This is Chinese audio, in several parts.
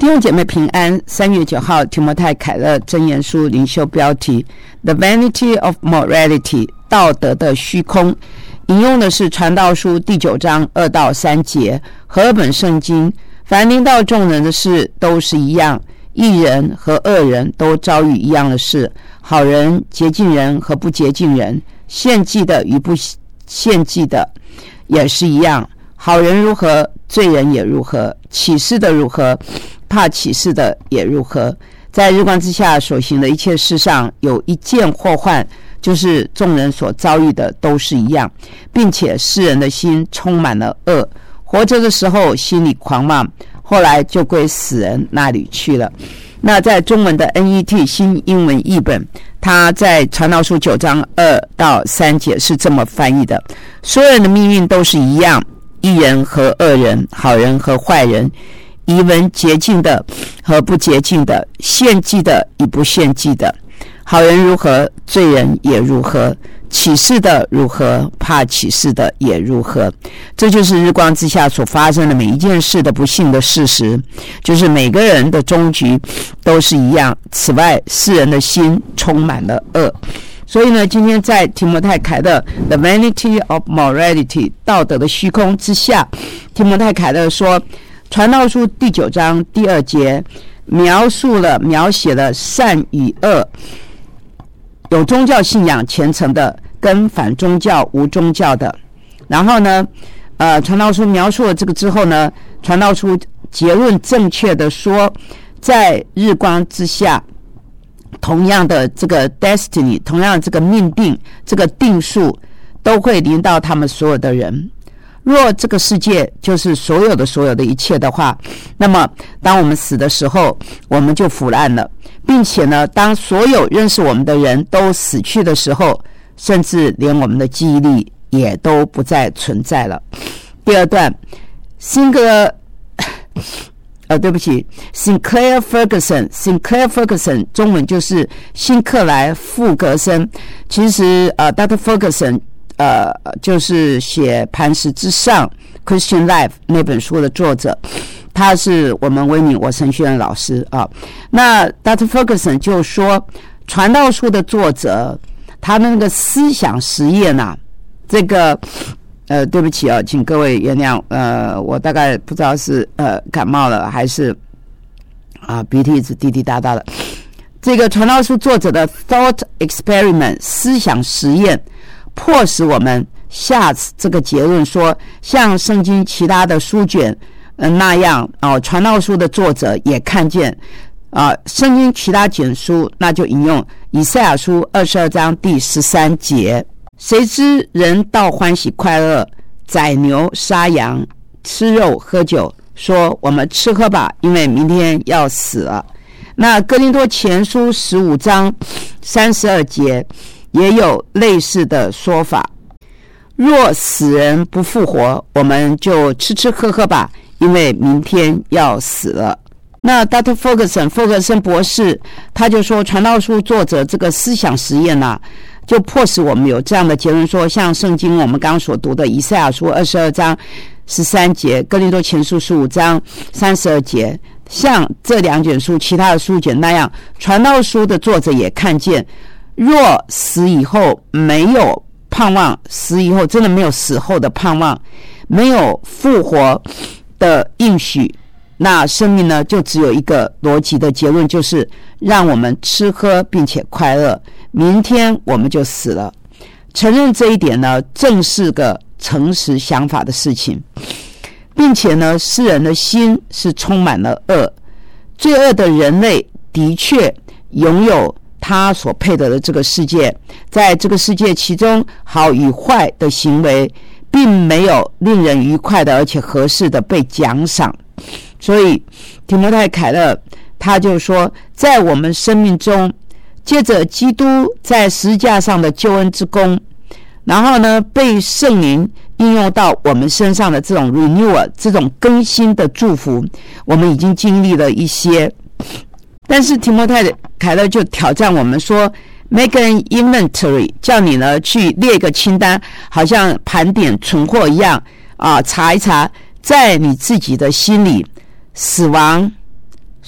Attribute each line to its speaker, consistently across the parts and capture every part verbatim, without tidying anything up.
Speaker 1: 弟兄姐妹平安。三月九号，提摩太凯勒箴言书灵修标题 The Vanity of Morality 道德的虚空，引用的是传道书第九章二到三节。和本圣经，凡临到众人的事都是一样，义人和恶人都遭遇一样的事，好人洁净人和不洁净人，献祭的与不献祭的也是一样。好人如何，罪人也如何，起誓的如何，怕起誓的也如何。在日光之下所行的一切事上，有一件祸患，就是众人所遭遇的都是一样，并且世人的心充满了恶，活着的时候心里狂妄，后来就归死人那里去了。那在中文的 N E T 新英文译本，他在传道书九章二到三节是这么翻译的：所有人的命运都是一样，义人和恶人，好人和坏人，遗文洁净的和不洁净的，献祭的与不献祭的，好人如何，罪人也如何，起誓的如何，怕起誓的也如何。这就是日光之下所发生的每一件事的不幸的事实，就是每个人的终局都是一样。此外，世人的心充满了恶。所以呢，今天在提摩太凯勒 The Vanity of Morality 道德的虚空之下，提摩太凯勒说，传道书第九章第二节描述了描写了善与恶，有宗教信仰虔诚的跟反宗教无宗教的。然后呢呃，传道书描述了这个之后呢，传道书结论正确的说，在日光之下同样的这个 destiny， 同样的这个命定，这个定数都会临到他们所有的人。若这个世界就是所有的所有的一切的话，那么当我们死的时候，我们就腐烂了，并且呢，当所有认识我们的人都死去的时候，甚至连我们的记忆力也都不再存在了。第二段，辛格呃，对不起 Sinclair Ferguson Sinclair Ferguson 中文就是辛克莱傅格森。其实呃 Doctor Ferguson 呃就是写磐石之上 Christian Life 那本书的作者，他是我们威敏我神学院老师啊。那 Doctor Ferguson 就说，传道书的作者他的那个思想实验啊，这个呃，对不起啊，请各位原谅，呃，我大概不知道是呃感冒了还是啊鼻涕一直滴滴答答的。这个传道书作者的 thought experiment 思想实验，迫使我们下这个结论说，像圣经其他的书卷呃那样哦，传道书的作者也看见啊，圣经其他卷书，那就引用以赛亚书二十二章第十三节。谁知人道欢喜快乐，宰牛杀羊，吃肉喝酒，说我们吃喝吧，因为明天要死了。那哥林多前书十五章三十二节也有类似的说法，若死人不复活，我们就吃吃喝喝吧，因为明天要死了。那 Doctor Ferguson 福格森博士他就说，传道书作者这个思想实验啊，就迫使我们有这样的结论说，像圣经我们刚刚所读的以赛亚书二十二章十三节，哥林多前书十五章三十二节，像这两卷书其他的书卷那样，传道书的作者也看见，若死以后没有盼望，死以后真的没有死后的盼望，没有复活的应许，那生命呢就只有一个逻辑的结论，就是让我们吃喝并且快乐，明天我们就死了。承认这一点呢，正是个诚实想法的事情，并且呢，世人的心是充满了恶，罪恶的人类的确拥有他所配得的这个世界，在这个世界其中好与坏的行为并没有令人愉快的而且合适的被奖赏。所以提摩太凯勒他就说，在我们生命中，借着基督在十字架上的救恩之功，然后呢被圣灵应用到我们身上的这种 renewal 这种更新的祝福，我们已经经历了一些。但是提摩太凯勒就挑战我们说， make an inventory， 叫你呢去列个清单，好像盘点存货一样啊，查一查在你自己的心里，死亡、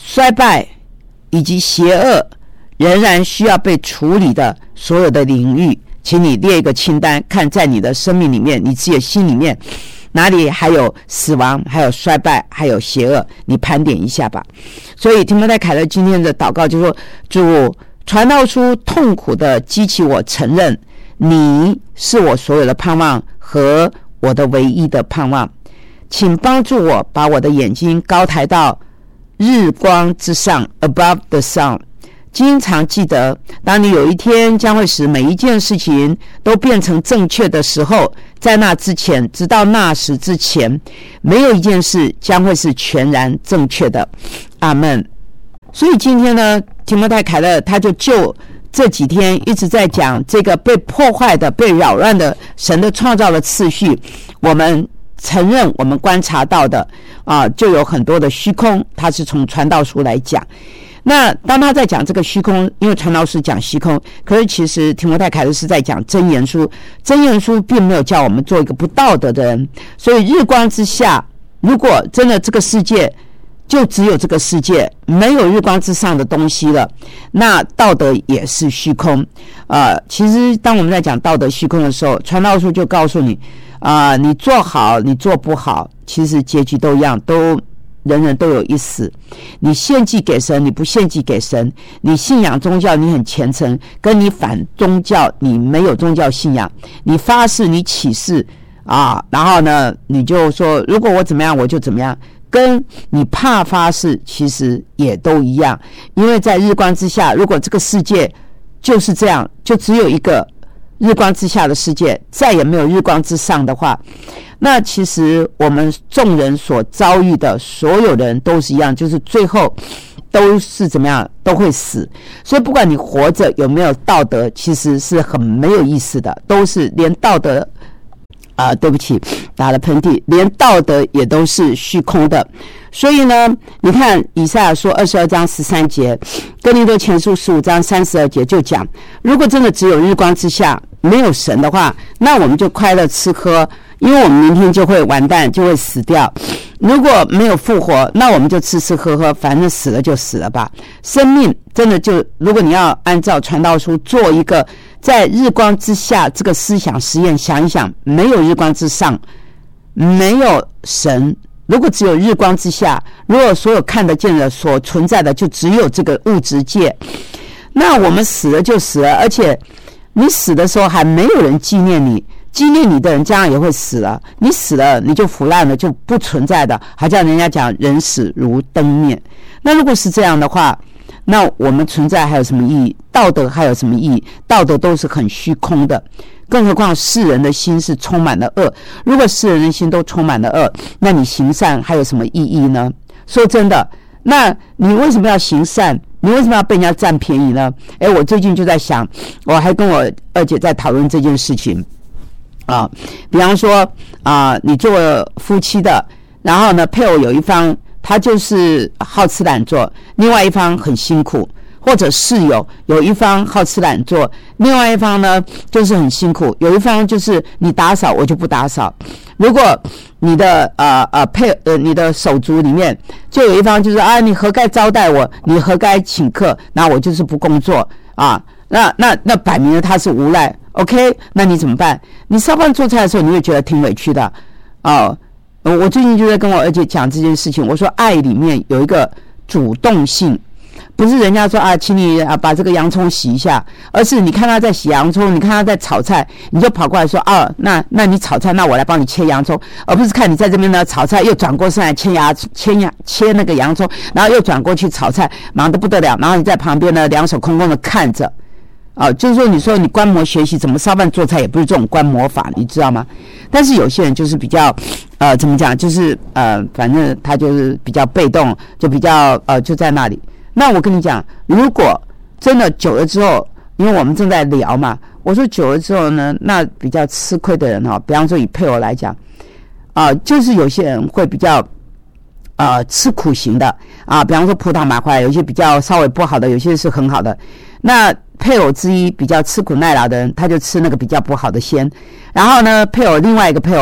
Speaker 1: 衰败以及邪恶仍然需要被处理的所有的领域，请你列一个清单，看在你的生命里面，你自己的心里面哪里还有死亡，还有衰败，还有邪恶，你盘点一下吧。所以提摩太凯勒今天的祷告就说，主，传道书痛苦的激起我承认你是我所有的盼望和我的唯一的盼望，请帮助我把我的眼睛高抬到日光之上 above the sun。 经常记得，当你有一天将会使每一件事情都变成正确的时候，在那之前，直到那时之前，没有一件事将会是全然正确的。阿们。所以今天呢，提摩太凯勒他就就这几天一直在讲这个被破坏的、被扰乱的神的创造的次序，我们承认我们观察到的啊，就有很多的虚空，他是从传道书来讲。那当他在讲这个虚空，因为传道书讲虚空，可是其实提摩太凯勒是在讲箴言书，箴言书并没有叫我们做一个不道德的人。所以日光之下，如果真的这个世界就只有这个世界，没有日光之上的东西了，那道德也是虚空。呃，其实当我们在讲道德虚空的时候，传道书就告诉你啊、呃，你做好你做不好，其实结局都一样，都人人都有一死。你献祭给神，你不献祭给神，你信仰宗教，你很虔诚，跟你反宗教，你没有宗教信仰，你发誓，你起誓啊，然后呢，你就说如果我怎么样我就怎么样，跟你怕发誓其实也都一样。因为在日光之下，如果这个世界就是这样，就只有一个日光之下的世界，再也没有日光之上的话，那其实我们众人所遭遇的所有人都是一样，就是最后都是怎么样，都会死。所以不管你活着有没有道德，其实是很没有意思的，都是连道德啊、呃，对不起，打了喷嚏，连道德也都是虚空的。所以呢，你看以赛亚书二十二章十三节，哥林多前书十五章三十二节就讲，如果真的只有日光之下没有神的话，那我们就快乐吃喝，因为我们明天就会完蛋，就会死掉。如果没有复活，那我们就吃吃喝喝，反正死了就死了吧。生命真的就，如果你要按照传道书做一个在日光之下这个思想实验，想一想，没有日光之上，没有神，如果只有日光之下，如果所有看得见的所存在的就只有这个物质界，那我们死了就死了，而且你死的时候还没有人纪念你，纪念你的人将来也会死了，你死了你就腐烂了，就不存在的，还叫人家讲人死如灯灭。那如果是这样的话，那我们存在还有什么意义？道德还有什么意义？道德都是很虚空的，更何况世人的心是充满了恶。如果世人的心都充满了恶，那你行善还有什么意义呢？说真的，那你为什么要行善？你为什么要被人家占便宜呢？诶，我最近就在想，我还跟我二姐在讨论这件事情啊。比方说啊，你做夫妻的，然后呢，配偶有一方他就是好吃懒做，另外一方很辛苦，或者室友有一方好吃懒做，另外一方呢就是很辛苦，有一方就是你打扫我就不打扫。如果你的呃呃配呃你的手足里面就有一方就是啊，你何该招待我，你何该请客，那我就是不工作啊，那那那摆明了他是无赖。 OK， 那你怎么办？你烧饭做菜的时候你会觉得挺委屈的哦。我最近就在跟我二姐讲这件事情，我说爱里面有一个主动性，不是人家说啊，请你啊把这个洋葱洗一下，而是你看他在洗洋葱，你看他在炒菜，你就跑过来说啊，那那你炒菜，那我来帮你切洋葱，而不是看你在这边呢炒菜，又转过身来切牙切牙切那个洋葱，然后又转过去炒菜，忙得不得了，然后你在旁边呢两手空空的看着。啊，就是说，你说你观摩学习怎么烧饭做菜，也不是这种观摩法，你知道吗？但是有些人就是比较，呃，怎么讲，就是呃，反正他就是比较被动，就比较呃，就在那里。那我跟你讲，如果真的久了之后，因为我们正在聊嘛，我说久了之后呢，那比较吃亏的人哈、哦，比方说以配偶来讲，啊、呃，就是有些人会比较。呃，吃苦型的啊，比方说葡萄麻花，有些比较稍微不好的，有些是很好的。那配偶之一比较吃苦耐劳的人，他就吃那个比较不好的鲜。然后呢，配偶另外一个配偶，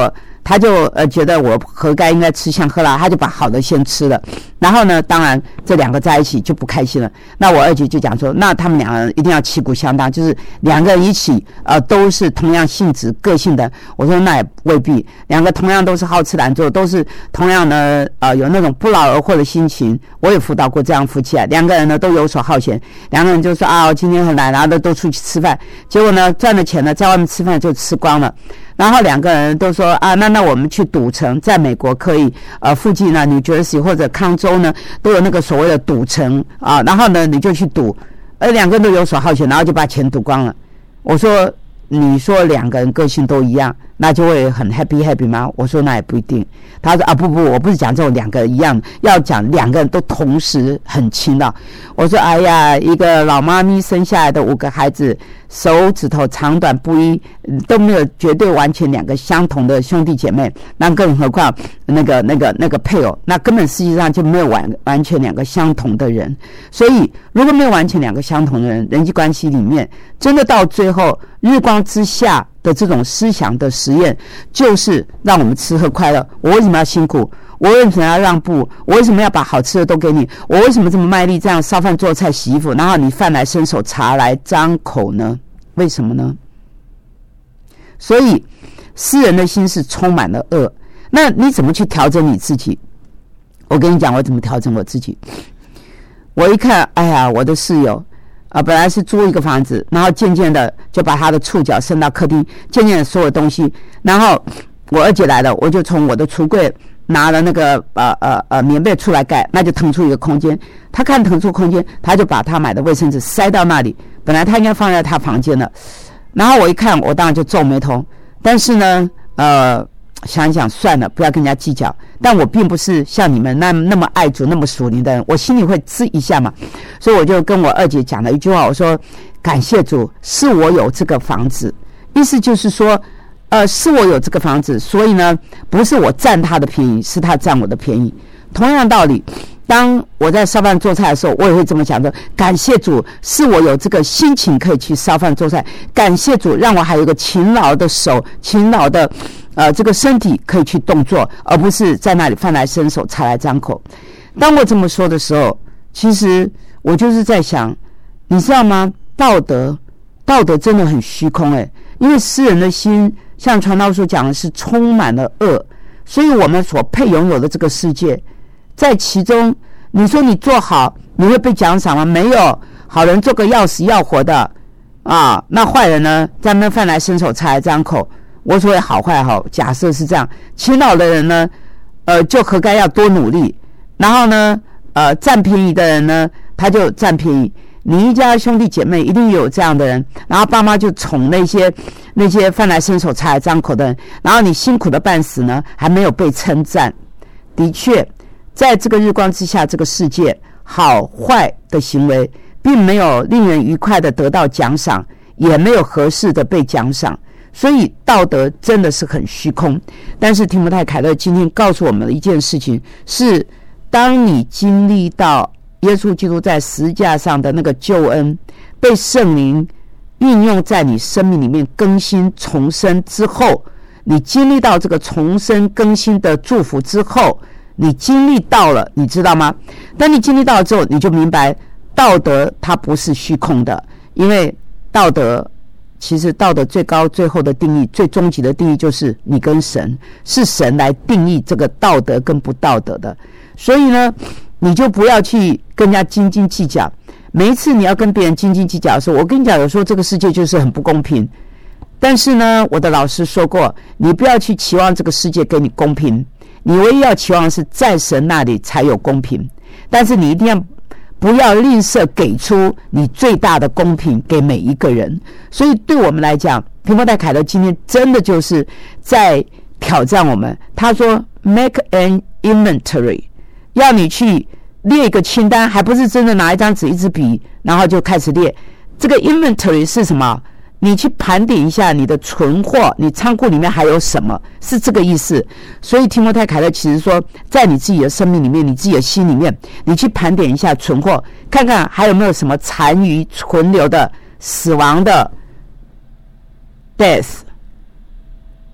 Speaker 1: 他就呃觉得我活该应该吃香喝辣，他就把好的先吃了。然后呢，当然这两个在一起就不开心了。那我二姐就讲说，那他们两个人一定要旗鼓相当，就是两个人一起呃都是同样性质个性的。我说那也未必，两个同样都是好吃懒做，都是同样呢呃有那种不劳而获的心情。我也辅导过这样夫妻啊，两个人呢都游手好闲，两个人就说啊我今天很懒，然后都出去吃饭，结果呢赚的钱呢在外面吃饭就吃光了。然后两个人都说啊，那那我们去赌城，在美国可以呃附近呢 New Jersey 或者康州呢都有那个所谓的赌城啊，然后呢你就去赌，而两个人都游手好闲，然后就把钱赌光了。我说你说两个人个性都一样，那就会很 happy happy 吗？我说那也不一定。他说啊不不，我不是讲这种两个人一样，要讲两个人都同时很亲的。我说哎呀，一个老妈咪生下来的五个孩子，手指头长短不一，都没有绝对完全两个相同的兄弟姐妹，那更何况那个那个那个配偶，那根本实际上就没有完完全两个相同的人。所以如果没有完全两个相同的人，人际关系里面真的到最后日光之下的这种思想的实验，就是让我们吃喝快乐。我为什么要辛苦？我为什么要让步？我为什么要把好吃的都给你？我为什么这么卖力这样烧饭做菜洗衣服，然后你饭来伸手茶来张口呢？为什么呢？所以诗人的心是充满了恶。那你怎么去调整你自己？我跟你讲我怎么调整我自己。我一看，哎呀，我的室友啊，本来是租一个房子，然后渐渐的就把他的触角伸到客厅，渐渐的所有东西，然后我二姐来了，我就从我的橱柜拿了那个呃呃呃棉被出来盖，那就腾出一个空间。他看腾出空间，他就把他买的卫生纸塞到那里，本来他应该放在他房间的。然后我一看，我当然就皱眉头，但是呢呃想一想算了，不要跟人家计较。但我并不是像你们那那么爱主那么属灵的人，我心里会吱一下嘛。所以我就跟我二姐讲了一句话，我说感谢主是我有这个房子，意思就是说呃，是我有这个房子，所以呢不是我占他的便宜，是他占我的便宜。同样道理，当我在烧饭做菜的时候，我也会这么讲的，感谢主是我有这个心情可以去烧饭做菜，感谢主让我还有一个勤劳的手，勤劳的呃这个身体可以去动作，而不是在那里饭来伸手茶来张口。当我这么说的时候，其实我就是在想，你知道吗？道德道德真的很虚空诶、欸，因为诗人的心像传道书讲的是充满了恶，所以我们所配拥有的这个世界，在其中你说你做好你会被奖赏吗？没有，好人做个要死要活的啊，那坏人呢在那饭来伸手茶来张口。我所谓好坏好，假设是这样，勤劳的人呢呃就活该要多努力，然后呢呃占便宜的人呢他就占便宜。你一家兄弟姐妹一定有这样的人，然后爸妈就宠那些那些饭来伸手茶来张口的人，然后你辛苦的半死呢还没有被称赞。的确在这个日光之下这个世界，好坏的行为并没有令人愉快的得到奖赏，也没有合适的被奖赏，所以道德真的是很虚空。但是提摩太凯勒今天告诉我们的一件事情是，当你经历到耶稣基督在十字架上的那个救恩被圣灵运用在你生命里面更新重生之后，你经历到这个重生更新的祝福之后，你经历到了，你知道吗？当你经历到了之后，你就明白道德它不是虚空的，因为道德其实道德最高最后的定义，最终极的定义就是你跟神，是神来定义这个道德跟不道德的。所以呢你就不要去跟人家斤斤计较。每一次你要跟别人斤斤计较的时候，我跟你讲，有时候这个世界就是很不公平。但是呢，我的老师说过，你不要去期望这个世界给你公平，你唯一要期望的是在神那里才有公平。但是你一定要不要吝啬给出你最大的公平给每一个人。所以对我们来讲，提摩太凯勒今天真的就是在挑战我们。他说 make an inventory，要你去列一个清单，还不是真的拿一张纸一支笔然后就开始列。这个 inventory 是什么？你去盘点一下你的存货，你仓库里面还有什么，是这个意思。所以提摩太凯勒其实说，在你自己的生命里面，你自己的心里面，你去盘点一下存货，看看还有没有什么残余存留的死亡的 death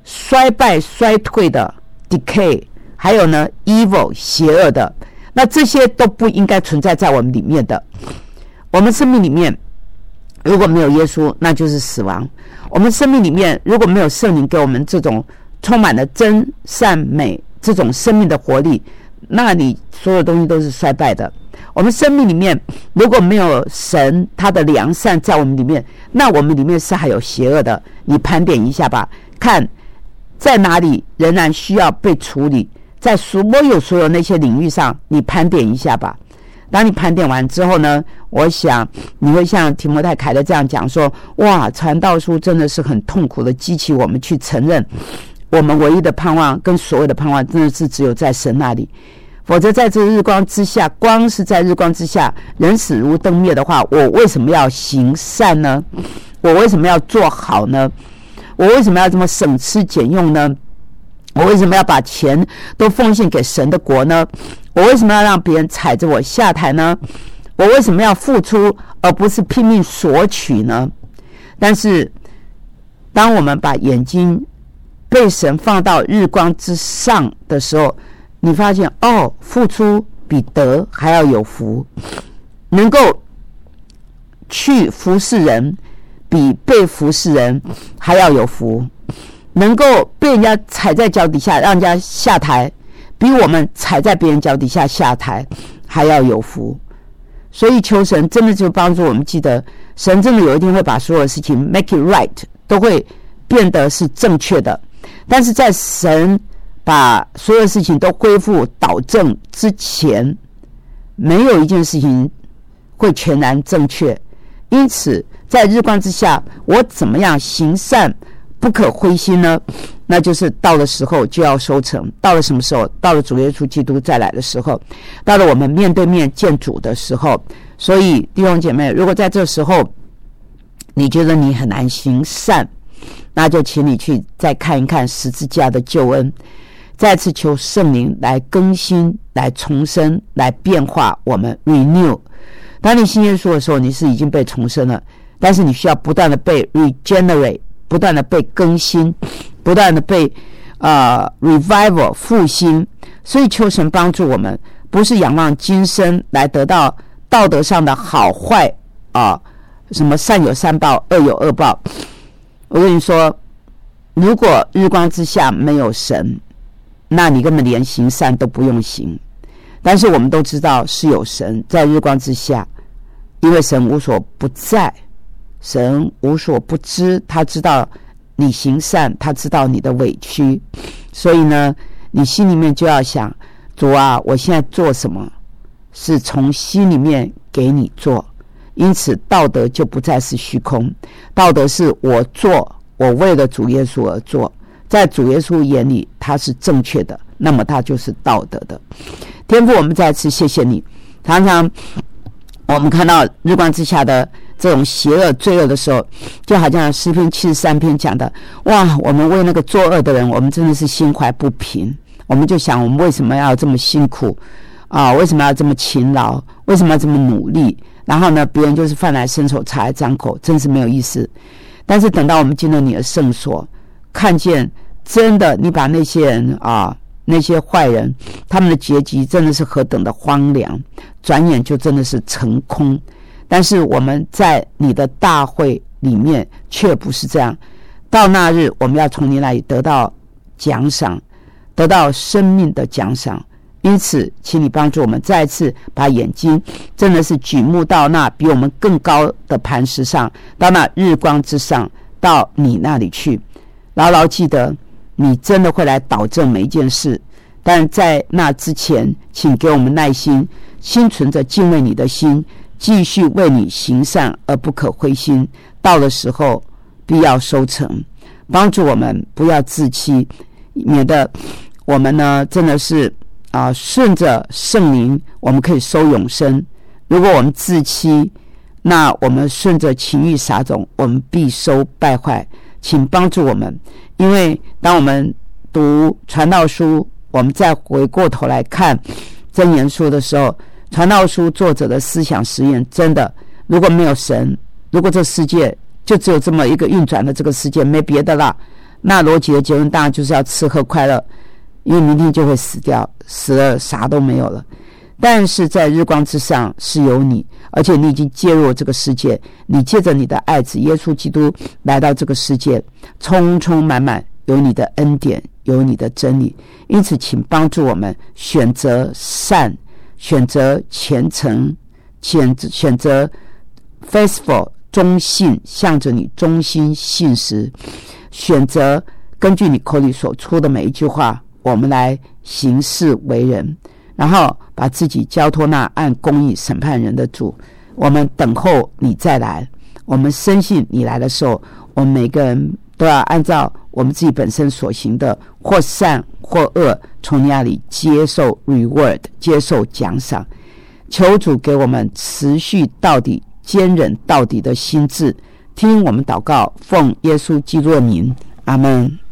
Speaker 1: 衰败衰退的 decay， 还有呢 evil 邪恶的，那这些都不应该存在在我们里面的。我们生命里面如果没有耶稣，那就是死亡。我们生命里面如果没有圣灵给我们这种充满了真善美这种生命的活力，那你所有东西都是衰败的。我们生命里面如果没有神他的良善在我们里面，那我们里面是还有邪恶的。你盘点一下吧，看在哪里仍然需要被处理，在所有所有那些领域上你盘点一下吧。当你盘点完之后呢，我想你会像提摩太凯勒这样讲说，哇，传道书真的是很痛苦的激起我们去承认我们唯一的盼望跟所有的盼望真的是只有在神那里。否则在这日光之下，光是在日光之下人死如灯灭的话，我为什么要行善呢？我为什么要做好呢？我为什么要这么省吃俭用呢？我为什么要把钱都奉献给神的国呢？我为什么要让别人踩着我下台呢？我为什么要付出而不是拼命索取呢？但是当我们把眼睛被神放到日光之上的时候，你发现哦，付出比得还要有福，能够去服侍人比被服侍人还要有福，能够被人家踩在脚底下让人家下台，比我们踩在别人脚底下下台还要有福。所以求神真的就帮助我们记得，神真的有一天会把所有事情 make it right， 都会变得是正确的。但是在神把所有事情都恢复导正之前，没有一件事情会全然正确。因此在日光之下，我怎么样行善不可灰心呢？那就是到了时候就要收成。到了什么时候？到了主耶稣基督再来的时候，到了我们面对面见主的时候。所以弟兄姐妹，如果在这时候你觉得你很难行善，那就请你去再看一看十字架的救恩，再次求圣灵来更新，来重生，来变化我们 renew。 当你信耶稣的时候，你是已经被重生了，但是你需要不断的被 regenerate， 不断的被更新，不断的被呃 revival 复兴。所以求神帮助我们，不是仰望今生来得到道德上的好坏啊、呃，什么善有善报，恶有恶报。我跟你说，如果日光之下没有神，那你根本连行善都不用行。但是我们都知道是有神在日光之下，因为神无所不在，神无所不知，他知道你行善，他知道你的委屈。所以呢，你心里面就要想，主啊，我现在做什么是从心里面给你做，因此道德就不再是虚空，道德是我做，我为了主耶稣而做，在主耶稣眼里他是正确的，那么他就是道德的。天父，我们再次谢谢你。常常我们看到日光之下的这种邪恶罪恶的时候，就好像诗篇七十三篇讲的，哇，我们为那个作恶的人，我们真的是心怀不平。我们就想，我们为什么要这么辛苦啊？为什么要这么勤劳？为什么要这么努力？然后呢，别人就是饭来伸手，茶来张口，真是没有意思。但是等到我们进了你的圣所，看见真的你把那些人啊，那些坏人，他们的结局真的是何等的荒凉，转眼就真的是成空。但是我们在你的大会里面却不是这样，到那日我们要从你那里得到奖赏，得到生命的奖赏。因此请你帮助我们再次把眼睛真的是举目到那比我们更高的磐石上，到那日光之上，到你那里去。牢牢记得你真的会来导正每一件事，但在那之前请给我们耐心，心存着敬畏你的心，继续为你行善而不可灰心，到的时候必要收成。帮助我们不要自欺，免得我们呢真的是啊，顺着圣灵我们可以收永生。如果我们自欺，那我们顺着情欲撒种，我们必收败坏。请帮助我们，因为当我们读传道书，我们再回过头来看箴言书的时候，传道书作者的思想实验真的，如果没有神，如果这世界就只有这么一个运转的这个世界，没别的啦， 那罗辑的结论当然就是要吃喝快乐，因为明天就会死掉，死了啥都没有了。但是在日光之上是有你，而且你已经介入这个世界，你借着你的爱子耶稣基督来到这个世界，充充满满有你的恩典，有你的真理。因此请帮助我们选择善，选择虔诚，选选择 faithful 忠信，向着你忠心信实，选择根据你口里所出的每一句话，我们来行事为人，然后把自己交托那按公义审判人的主。我们等候你再来，我们深信你来的时候，我们每个人都要按照我们自己本身所行的，或善或恶，从你那里接受 reward， 接受奖赏。求主给我们持续到底、坚忍到底的心志，听我们祷告，奉耶稣基督的名，阿们。